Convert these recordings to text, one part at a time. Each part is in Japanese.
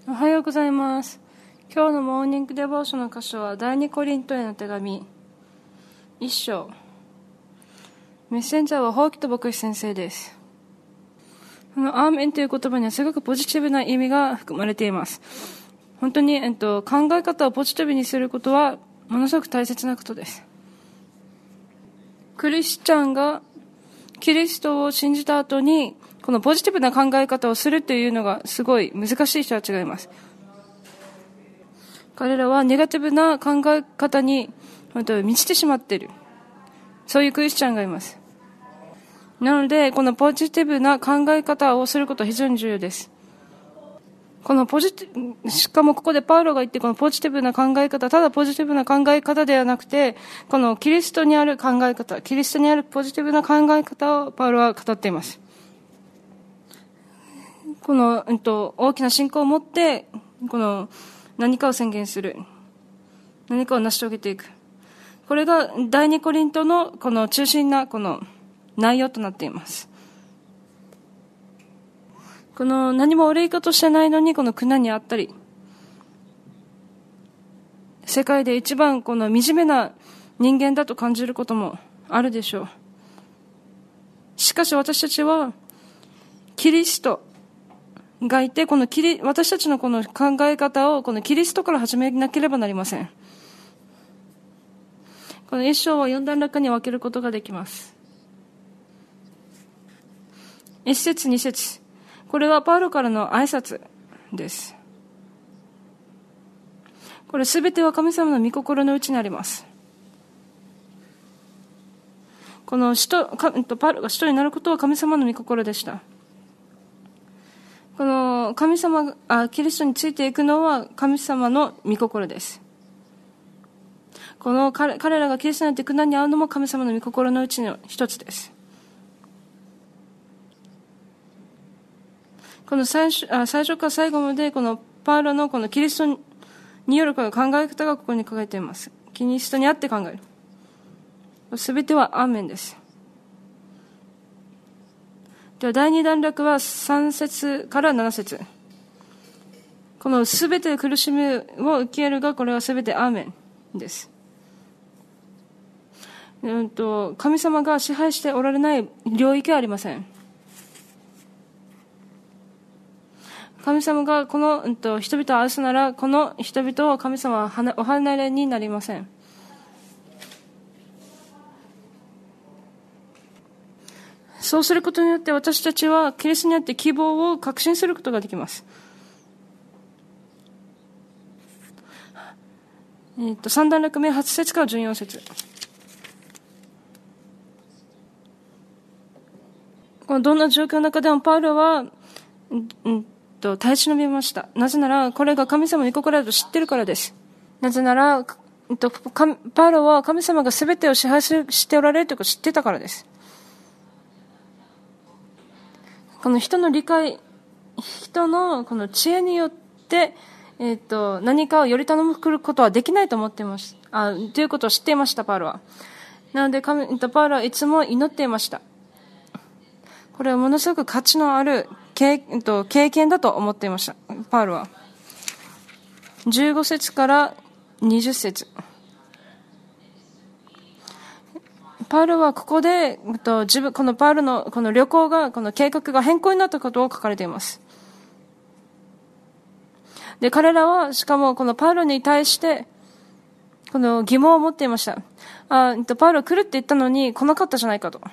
おはようございます。今日のモーニングデボーションの箇所は第2コリントへの手紙1章。メッセンジャーはホーキト牧師先生です。このアーメンという言葉にはすごくポジティブな意味が含まれています。本当に、考え方をポジティブにすることはものすごく大切なことです。クリスチャンがキリストを信じた後にこのポジティブな考え方をするというのがすごい難しい人たちがいます。彼らはネガティブな考え方に満ちてしまっている。そういうクリスチャンがいます。なので、このポジティブな考え方をすることは非常に重要です。しかもここでパウロが言って、このポジティブな考え方、ただポジティブな考え方ではなくて、このキリストにある考え方、キリストにあるポジティブな考え方をパウロは語っています。この、大きな信仰を持って、この何かを宣言する。何かを成し遂げていく。これが第二コリントのこの中心なこの内容となっています。この何も悪いことしてないのにこの苦難にあったり、世界で一番この惨めな人間だと感じることもあるでしょう。しかし私たちはキリストがいて、私たちのこの考え方をこのキリストから始めなければなりません。この一章は4段落に分けることができます。1節2節、これはパウロからの挨拶です。これすべては神様の御心のうちにあります。このパウロが使徒になることは神様の御心でした。このキリストについていくのは神様の御心です。この彼らがキリストになって苦難に遭うのも神様の御心のうちの一つです。この最初から最後までこのパウロのこのキリストによるこの考え方がここに書かれています。キリストにあって考える。すべてはアーメンです。では第2段落は3節から7節。このすべて苦しみを受け入れるが、これはすべてアーメンです。神様が支配しておられない領域はありません。神様がこの、人々を愛すなら、この人々を神様はお離れになりません。そうすることによって私たちはキリストにあって希望を確信することができます。3段落目8節から14節。このどんな状況の中でもパウロは、耐え忍びました。なぜならこれが神様の御心だと知っているからです。なぜなら、パウロは神様が全てを支配しておられるということを知っていたからです。この人の理解、人のこの知恵によって、何かをより頼むことはできないと思っています。ということを知っていました、パウロは。なので、パウロはいつも祈っていました。これはものすごく価値のある経験だと思っていました、パウロは。15節から20節。パウロはここで、このパウロのこの旅行が、この計画が変更になったことを書かれています。で、彼らは、しかもこのパウロに対して、この疑問を持っていました。パウロ来るって言ったのに来なかったじゃないかと。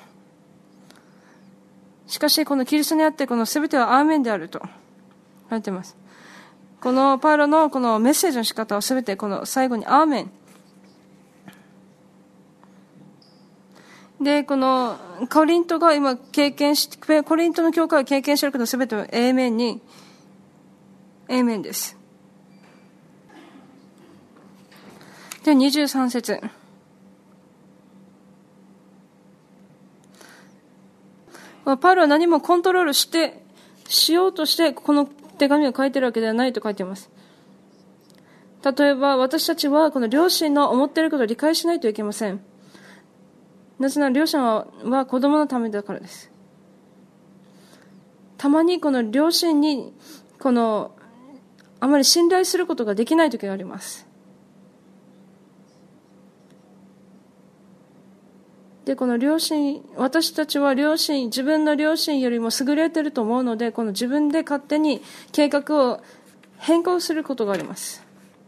しかし、このキリストにあって、この全てはアーメンであると書かれています。このパウロのこのメッセージの仕方は全てこの最後にアーメン。で、このコリントが今コリントの教会が経験していることすべてはエーメンです。で、23節。パウロは何もコントロールしようとしてこの手紙を書いているわけではないと書いています。例えば私たちはこの両親の思っていることを理解しないといけません。なぜなら両親は子供のためだからです。たまにこの両親にこのあまり信頼することができない時があります。で、この私たちは自分の良心よりも優れていると思うので、この自分で勝手に計画を変更することがあります。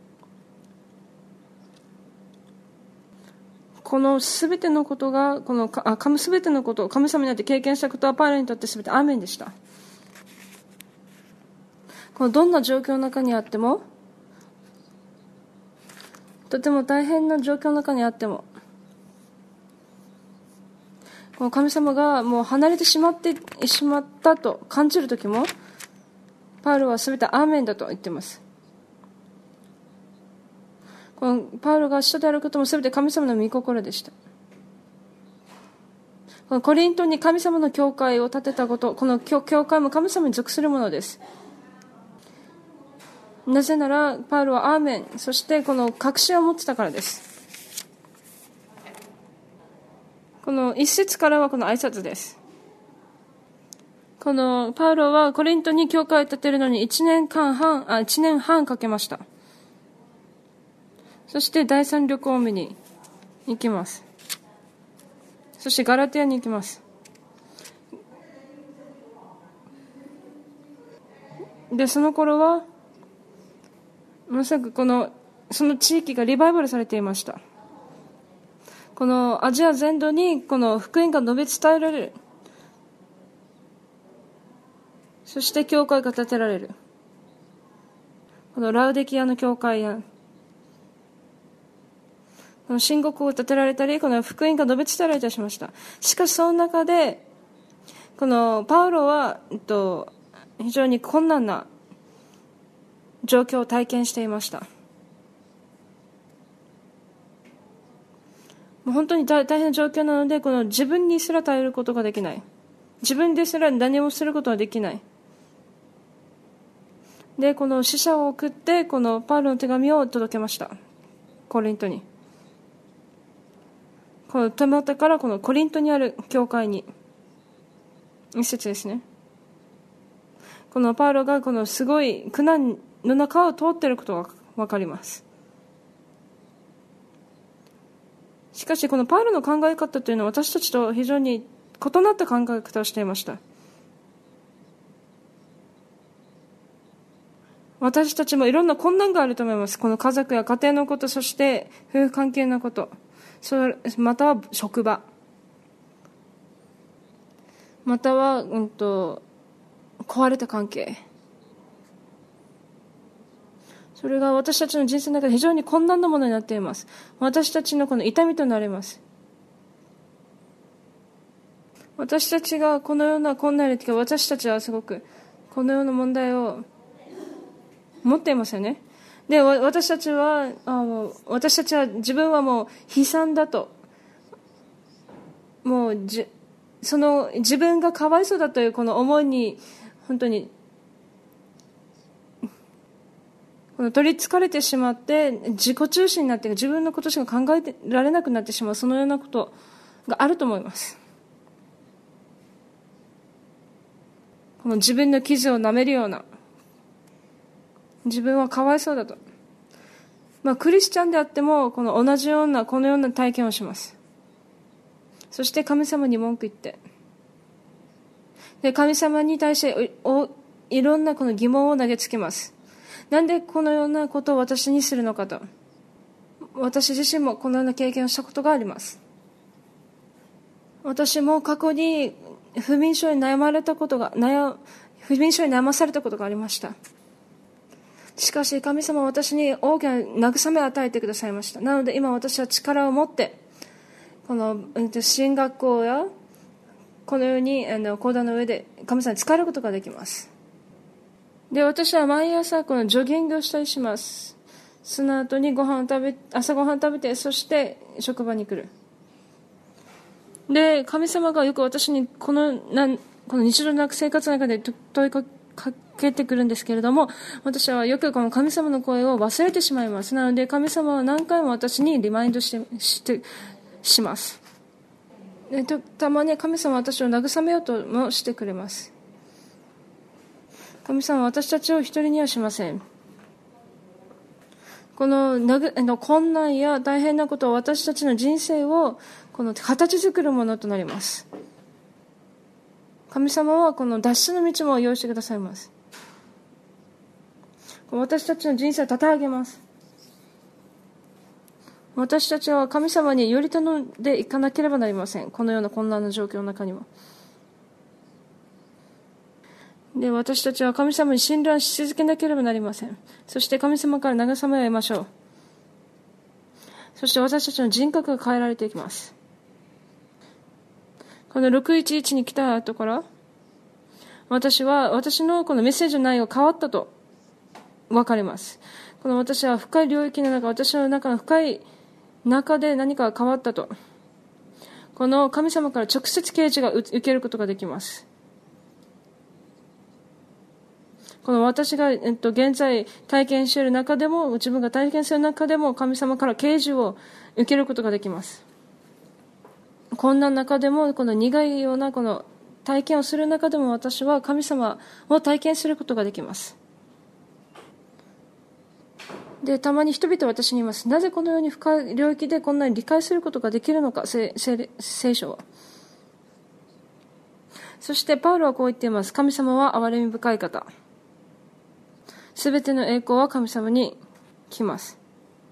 このすべてのことが、すべてのことを神様によって経験したことはパウロにとってすべてアーメンでした。このどんな状況の中にあっても、とても大変な状況の中にあっても、この神様がもう離れてしまったと感じるときも、パウロはすべてアーメンだと言っています。このパウロが使徒であることもすべて神様の御心でした。このコリントに神様の教会を建てたこと、この教会も神様に属するものです。なぜならパウロはアーメン、そしてこの確信を持っていたからです。この一節からはこの挨拶です。このパウロはコリントに教会を建てるのに1年半かけました。そして第三旅行目に行きます。そしてガラティアに行きます。で、その頃はまさかその地域がリバイバルされていました。このアジア全土にこの福音が述べ伝えられる。そして教会が建てられる。このラウデキアの教会やこの神国を建てられたり、この福音が述べ伝えられたりしました。しかしその中でこのパウロは非常に困難な状況を体験していました。もう本当に大変な状況なので、この自分にすら頼ることができない。自分ですら何もすることはできない。で、この使者を送って、このパウロの手紙を届けました。コリントに。この手元からこのコリントにある教会に。一節ですね。このパウロがこのすごい苦難の中を通っていることがわかります。しかしこのパウロの考え方というのは私たちと非常に異なった考え方をしていました。私たちもいろんな困難があると思います。この家族や家庭のこと、そして夫婦関係のこと、または職場、または、壊れた関係。それが私たちの人生の中で非常に困難なものになっています。私たちのこの痛みとなります。私たちがこのような困難に時は、私たちはすごくこのような問題を持っていますよね。で、私たちは自分はもう悲惨だと、もう自分がかわいそうだというこの思いに本当に取りつかれてしまって、自己中心になって自分のことしか考えられなくなってしまう、そのようなことがあると思います。この自分の傷を舐めるような、自分はかわいそうだと、クリスチャンであってもこの同じようなこのような体験をします。そして神様に文句言って、で神様に対していろんなこの疑問を投げつけます。なんでこのようなことを私にするのかと。私自身もこのような経験をしたことがあります。私も過去に不眠症に悩まされたことがありました。しかし神様は私に大きな慰めを与えてくださいました。なので今私は力を持ってこの進学校やこのように講談の上で神様に使えることができます。で、私は毎朝このジョギングをしたりします。その後に朝ごはん食べて、そして職場に来る。で、神様がよく私にこの日常の生活の中で問いかけてくるんですけれども、私はよくこの神様の声を忘れてしまいます。なので神様は何回も私にリマインドします。で、たまに神様は私を慰めようともしてくれます。神様は私たちを一人にはしません。 この困難や大変なことは私たちの人生をこの形作るものとなります。神様はこの脱出の道も用意してくださいます。私たちの人生をたた上げます。私たちは神様により頼んでいかなければなりません。このような困難な状況の中にも。で、私たちは神様に信頼し続けなければなりません。そして神様から慰めを得ましょう。そして私たちの人格が変えられていきます。この611に来た後から、私のこのメッセージの内容が変わったと分かります。この私は深い領域の中、私の中の深い中で何かが変わったと。この神様から直接啓示が受けることができます。この私が、現在体験している中でも、自分が体験する中でも、神様から啓示を受けることができます。こんな中でも、この苦いようなこの体験をする中でも、私は神様を体験することができます。で、たまに人々は私に言います。なぜこのように深い領域でこんなに理解することができるのか、聖書は。そしてパウロはこう言っています。神様は憐れみ深い方。すべての栄光は神様に来ます。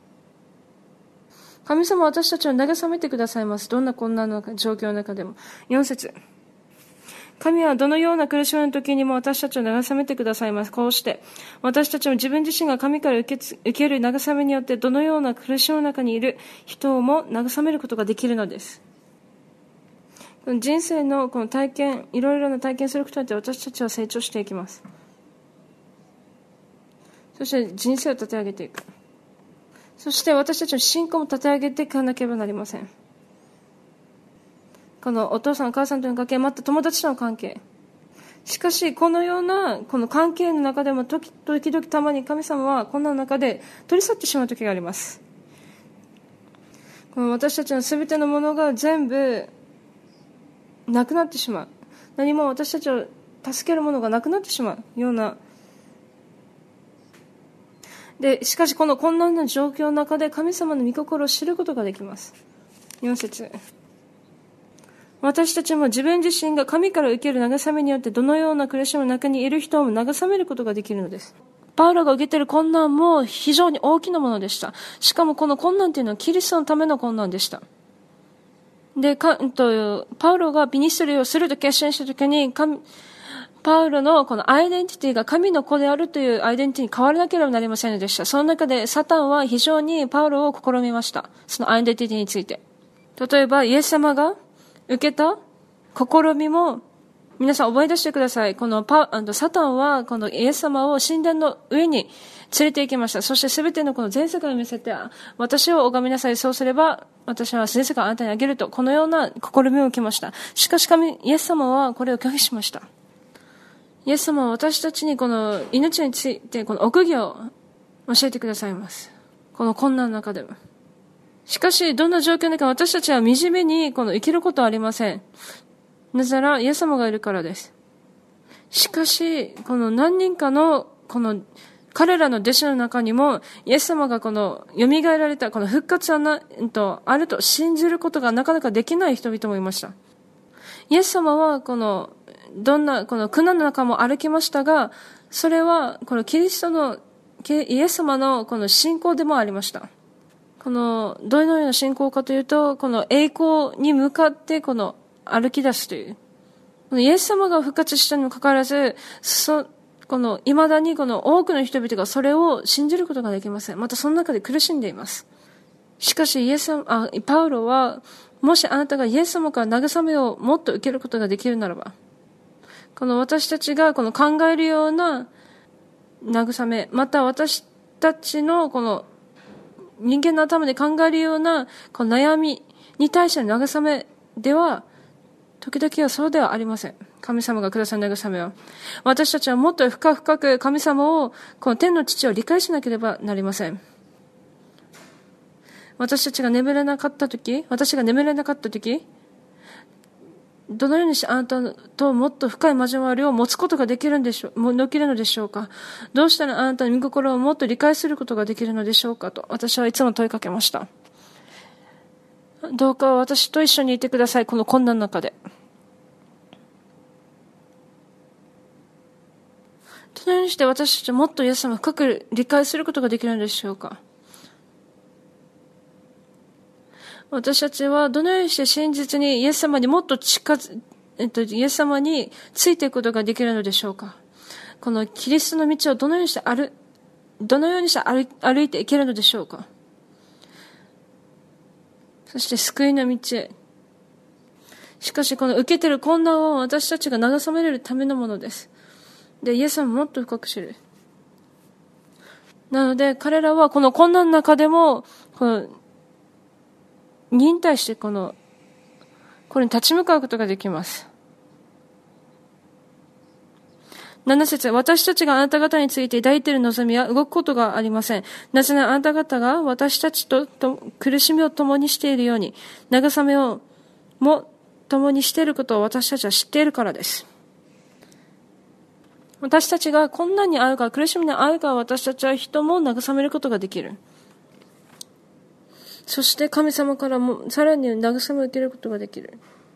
神様は私たちを慰めてくださいます。どんな困難な状況の中でも。4節。神はどのような苦しみの時にも私たちを慰めてくださいます。こうして、私たちも自分自身が神から受ける慰めによってどのような苦しみの中にいる人をも慰めることができるのです。人生のこの体験、いろいろな体験することによって私たちは成長していきます。そして人生を立て上げていく。そして私たちの信仰も立て上げていかなければなりません。このお父さんお母さんとの関係、また友達との関係。しかしこのようなこの関係の中でも時々たまに神様はこんな中で取り去ってしまう時があります。この私たちのすべてのものが全部なくなってしまう。何も私たちを助けるものがなくなってしまうような。で、しかしこの困難な状況の中で神様の御心を知ることができます。4節。私たちも自分自身が神から受ける慰めによってどのような苦しみの中にいる人を慰めることができるのです。パウロが受けている困難も非常に大きなものでした。しかもこの困難というのはキリストのための困難でした。で、パウロがミニストリーをすると決心したときに、パウロのこのアイデンティティが神の子であるというアイデンティティに変わらなければなりませんでした。その中でサタンは非常にパウロを試みました。そのアイデンティティについて。例えば、イエス様が受けた試みも、皆さん覚え出してください。このサタンはこのイエス様を神殿の上に連れて行きました。そしてすべてのこの全世界を見せて、私を拝みなさい。そうすれば、私は全世界をあなたにあげると、このような試みを受けました。しかしイエス様はこれを拒否しました。イエス様は私たちにこの命についてこの奥義を教えてくださいます。この困難の中でも。しかし、どんな状況の中私たちは惨めにこの生きることはありません。なぜなら、イエス様がいるからです。しかし、この何人かのこの彼らの弟子の中にも、イエス様がこの蘇られたこの復活はあると信じることがなかなかできない人々もいました。イエス様はこのどんなこの苦難の中も歩きましたが、それはこのキリストのイエス様のこの信仰でもありました。このどのような信仰かというと、この栄光に向かってこの歩き出すという。このイエス様が復活したにもかかわらず、この未だにこの多くの人々がそれを信じることができません。またその中で苦しんでいます。しかしパウロは、もしあなたがイエス様から慰めをもっと受けることができるならば、この私たちがこの考えるような慰め、また私たちのこの人間の頭で考えるようなこの悩みに対しての慰めでは、時々はそうではありません。神様がくださる慰めは。私たちはもっと深く神様を、この天の父を理解しなければなりません。私が眠れなかった時、 どのようにしてあなたともっと深い交わりを持つことができるのでしょうか。どうしたらあなたの御心をもっと理解することができるのでしょうかと、私はいつも問いかけました。どうか私と一緒にいてください、この困難の中で。どのようにして私たちはもっとイエス様を深く理解することができるのでしょうか。私たちはどのようにして真実にイエス様にもっとイエス様についていくことができるのでしょうか。このキリストの道をどのようにして歩いていけるのでしょうか。そして救いの道へ。しかしこの受けている困難を私たちが慰めれるためのものです。で、イエス様をもっと深く知る。なので彼らはこの困難の中でも、忍耐してこれに立ち向かうことができます。7節、私たちがあなた方について抱いている望みは動くことがありません。なぜならあなた方が私たちと苦しみを共にしているように、慰めをも共にしていることを私たちは知っているからです。私たちが困難に遭うか苦しみに遭うか、私たちは人も慰めることができる。そして神様からもさらに慰めを受けることができる。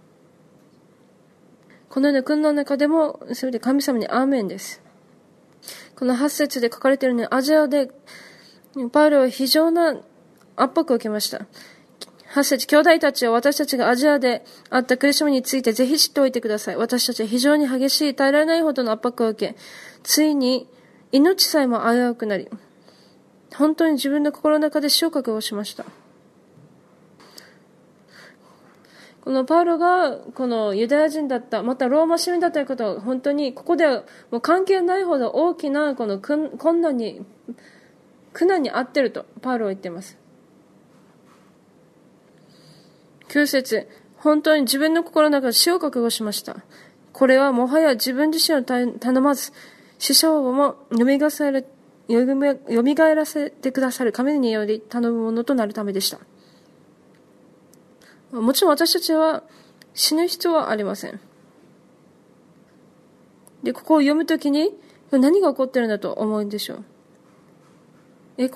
このような苦難の中でもそれで神様にアーメンです。この8節で書かれているように、アジアでパウロは非常な圧迫を受けました。8節、兄弟たちは私たちがアジアであった苦しみについてぜひ知っておいてください。私たちは非常に激しい耐えられないほどの圧迫を受け、ついに命さえも危うくなり、本当に自分の心の中で死を覚悟しました。このパウロがこのユダヤ人だった、またローマ市民だったということは、本当にここではもう関係ないほど大きなこの苦難に遭っているとパウロは言っています。9節、本当に自分の心の中で死を覚悟しました。これはもはや自分自身を頼まず、死者をも蘇らせてくださる神により頼むものとなるためでした。もちろん私たちは死ぬ必要はありません。で、ここを読むときに何が起こっているんだと思うんでしょう。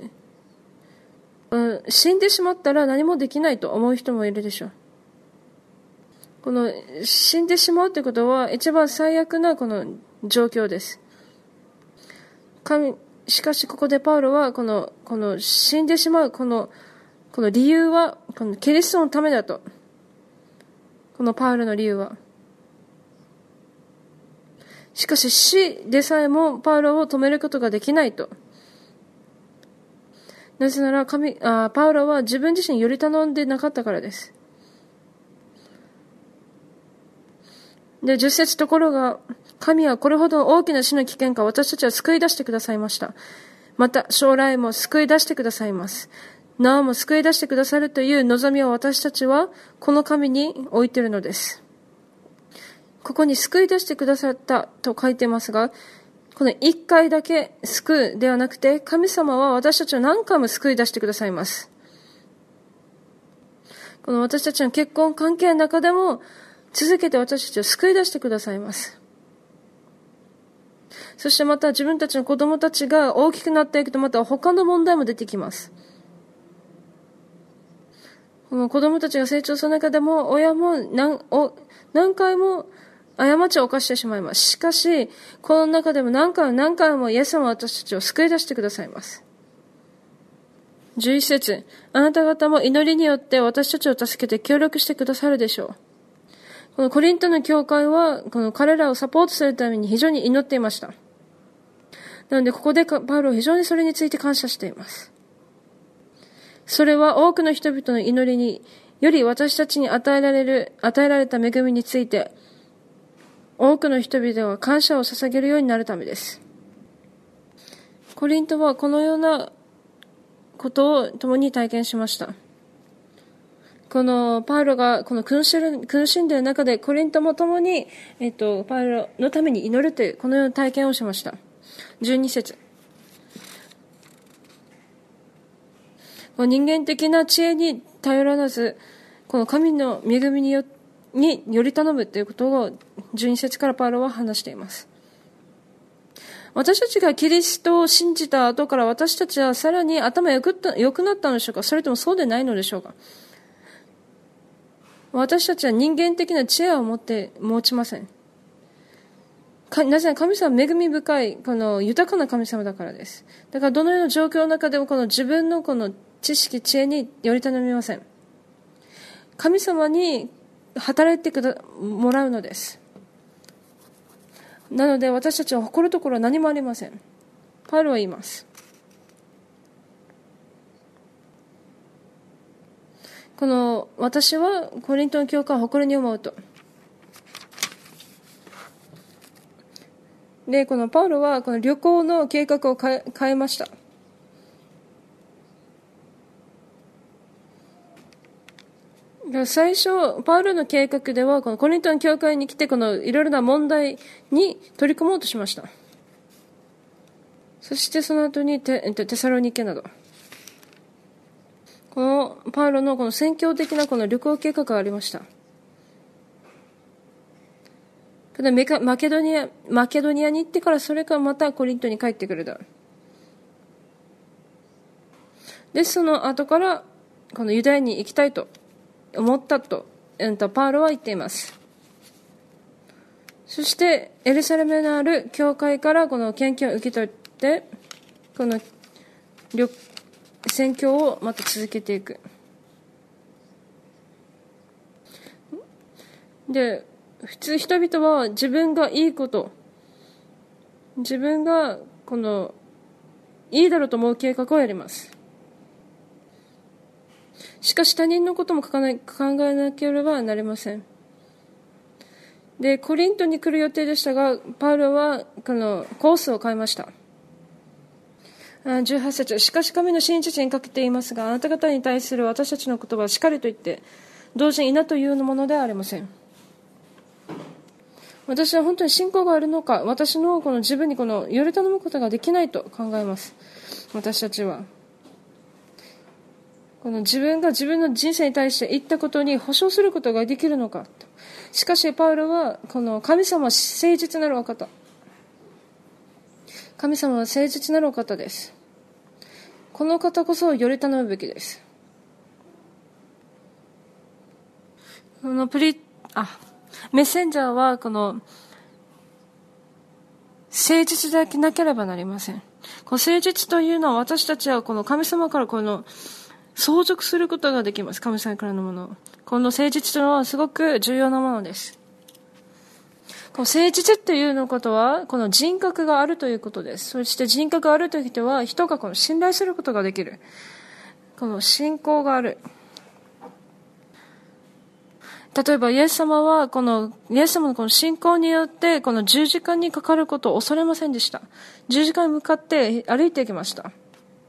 死んでしまったら何もできないと思う人もいるでしょう。この死んでしまうということは一番最悪なこの状況です。しかしここでパウロはこの死んでしまうこの理由はこのキリストのためだと。このパウロの理由は。しかし死でさえもパウロを止めることができないと。なぜならパウロは自分自身より頼んでなかったからです。で、10節、ところが神はこれほど大きな死の危険から私たちは救い出してくださいました。また将来も救い出してくださいます。なおも救い出してくださるという望みを私たちはこの神に置いているのです。ここに救い出してくださったと書いてますが、この一回だけ救うではなくて、神様は私たちを何回も救い出してくださいます。この私たちの結婚関係の中でも続けて私たちを救い出してくださいます。そしてまた自分たちの子供たちが大きくなっていくと、また他の問題も出てきます。この子供たちが成長する中でも、親も何回も過ちを犯してしまいます。しかし、この中でも何回もイエス様は私たちを救い出してくださいます。11節、あなた方も祈りによって私たちを助けて協力してくださるでしょう。このコリントの教会は、この彼らをサポートするために非常に祈っていました。なので、ここでパウロは非常にそれについて感謝しています。それは多くの人々の祈りにより私たちに与えられた恵みについて、多くの人々が感謝を捧げるようになるためです。コリントはこのようなことを共に体験しました。このパウロがこの苦しんでいる中で、コリントも共に、パウロのために祈るというこのような体験をしました。12節、人間的な知恵に頼らず、この神の恵みによっにより頼むということを12節からパウロは話しています。私たちがキリストを信じた後から私たちはさらに頭良くなったのでしょうか、それともそうでないのでしょうか。私たちは人間的な知恵を持ちません。なぜなら神様は恵み深い、この豊かな神様だからです。だからどのような状況の中でもこの自分のこの知識、知恵により頼みません。神様に働いてもらうのです。なので私たちは誇るところは何もありません。パウロは言います。この私はコリントの教会を誇りに思うと。で、このパウロはこの旅行の計画を変えました。最初、パウロの計画では、このコリントの教会に来て、このいろいろな問題に取り組もうとしました。そしてその後にテサロニケなど。このパウロのこの宣教的なこの旅行計画がありました。マケドニアに行ってから、それからまたコリントに帰ってくるだろう。で、その後から、このユダヤに行きたいと思ったと、パウロは言っています。そして、エルサレムのある教会からこの献金を受け取って、この宣教をまた続けていく。で、普通人々は自分がいいこと、自分がこのいいだろうと思う計画をやります。しかし他人のことも考えなければなりません。で、コリントに来る予定でしたが、パウロはこのコースを変えました。18節、しかし神の真実にかけていますが、あなた方に対する私たちの言葉はしかりと言って、同時に否というものではありません。私は本当に信仰があるのか、私のこの自分にこのより頼むことができないと考えます。私たちは。この自分が自分の人生に対して言ったことに保証することができるのか。しかし、パウロは、この神様は誠実なるお方。神様は誠実なるお方です。この方こそより頼むべきです。メッセンジャーはこの誠実でなければなりません。この誠実というのは私たちはこの神様からこの相続することができます。神様からのものを。この誠実というのはすごく重要なものです。この誠実というのことはこの人格があるということです。そして人格があるという人は人がこの信頼することができる。この信仰がある。例えば、イエス様は、イエス様のこの信仰によって、この十字架にかかることを恐れませんでした。十字架に向かって歩いていきました。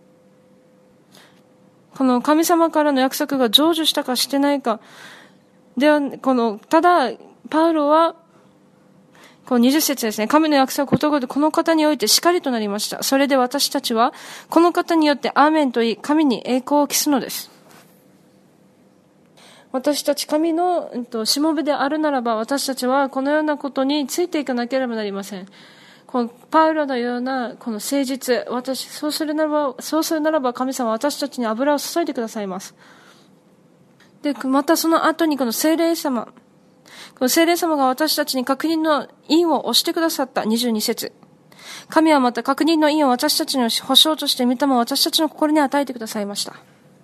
この神様からの約束が成就したかしてないか。では、ただ、パウロは、この20節ですね。神の約束ことごとこの方においてしかりとなりました。それで私たちは、この方によってアーメンと言い、神に栄光を期すのです。私たち神のしもべであるならば、私たちはこのようなことについていかなければなりません。このパウロのようなこの誠実、そうするならば神様は私たちに油を注いでくださいます。で、またその後にこの聖霊様が私たちに確認の印を押してくださった22節。神はまた確認の印を私たちの保証として御霊を私たちの心に与えてくださいました。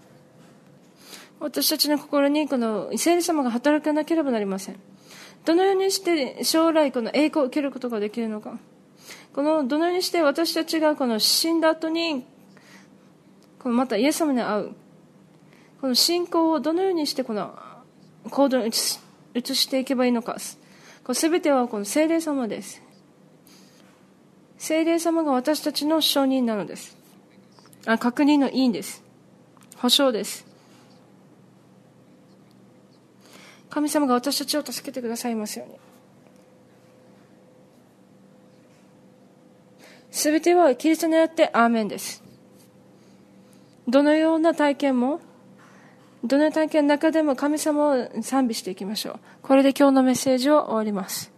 私たちの心にこの聖霊様が働かなければなりません。どのようにして将来この栄光を受けることができるのか。どのようにして私たちがこの死んだ後にまたイエス様に会う。この信仰をどのようにしてこの行動に移していけばいいのか。すべてはこの聖霊様です。聖霊様が私たちの証人なのです。確認の印です。保証です。神様が私たちを助けてくださいますように。すべてはキリストによってアーメンです。どのような体験も、 どの体験の中でも神様を賛美していきましょう。これで今日のメッセージを終わります。